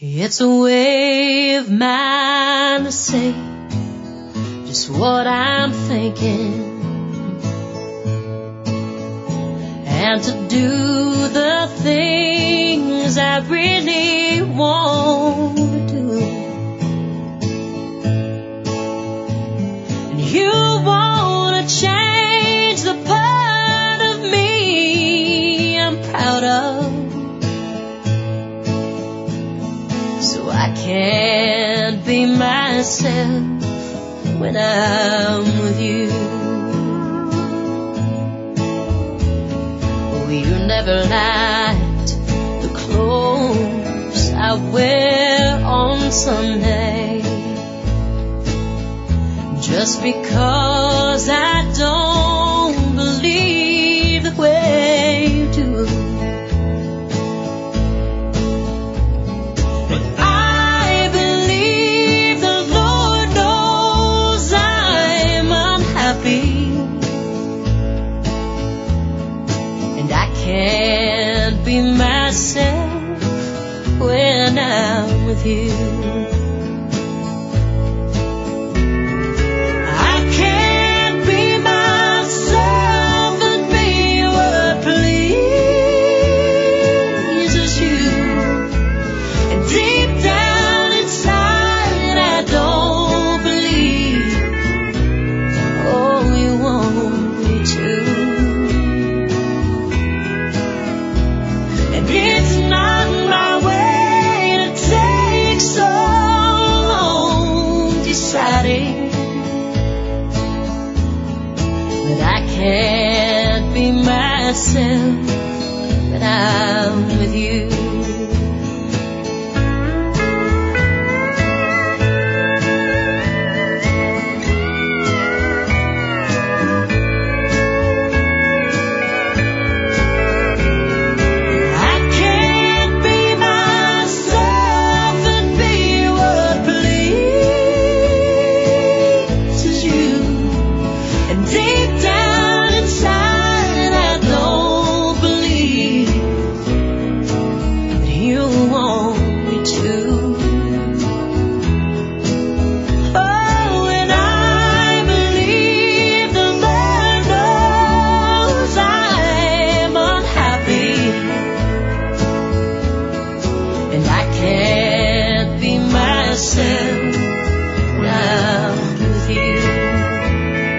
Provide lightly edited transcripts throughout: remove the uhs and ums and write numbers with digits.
It's a way of mine to say just what I'm thinking, and to do the things I really want to do. And you want to change the part of me I'm proud of, so I can't be myself when I'm with you. Oh, you never liked the clothes I wear on Sunday, just because I don't believe the way you do. But I believe the Lord knows I'm unhappy, and I can't be myself when I'm with you. Can't be myself when I'm with you.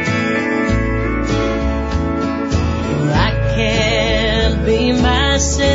Myself